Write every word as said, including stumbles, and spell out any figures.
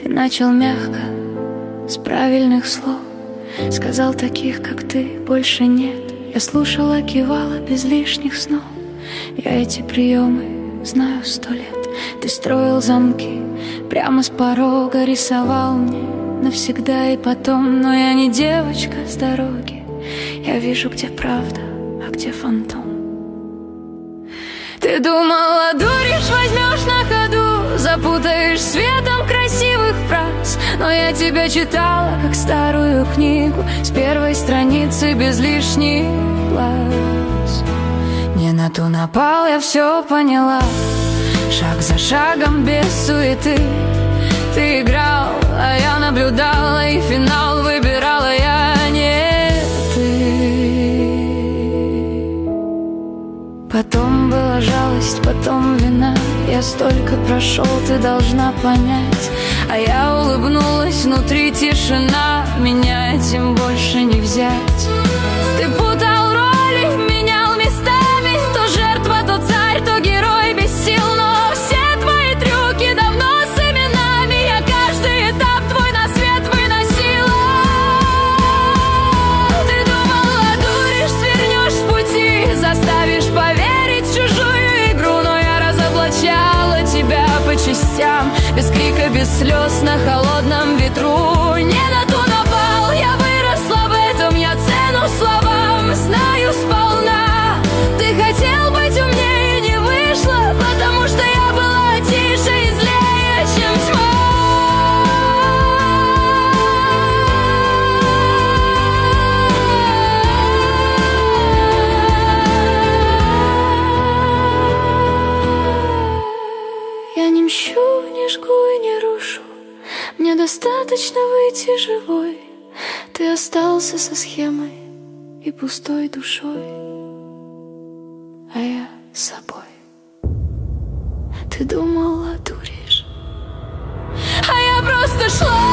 Ты начал мягко, с правильных слов, сказал: таких, как ты, больше нет. Я слушала, кивала без лишних снов. Я эти приемы знаю сто лет. Ты строил замки, прямо с порога рисовал мне навсегда и потом. Но я не девочка с дороги, я вижу, где правда, а где фантом. Ты думала, дуришь, возьмешь на ходу, запутаешь светом красивых фраз. Но я тебя читала, как старую книгу, с первой страницы без лишних глаз. Не на ту напал, я все поняла, шаг за шагом без суеты. Ты играл, а я наблюдала, и финал выбирала я, не ты. Потом была жалость, потом вина. Я столько прошел, ты должна понять. А я улыбнулась, внутри тишина. Меня этим больше не взять. Ты путал роли, менял местами. То жертва, то царь, то герой без сил. Но все твои трюки давно с именами. Я каждый этап твой на свет выносила. Ты думала, дуришь, свернешь с пути, заставишь поверить в чужую игру. Но я разоблачала тебя по частям, без крика, без слез, на холодном ветру. Не на ту напал, я выросла в этом, я цену словам знаю сполна. Ты хотел быть умнее, не вышло, потому что я была тише и злее, чем тьма. Я не мщу, не жгу и не рушу, мне достаточно выйти живой. Ты остался со схемой и пустой душой, а я с собой. Ты думала, дуришь, а я просто шла.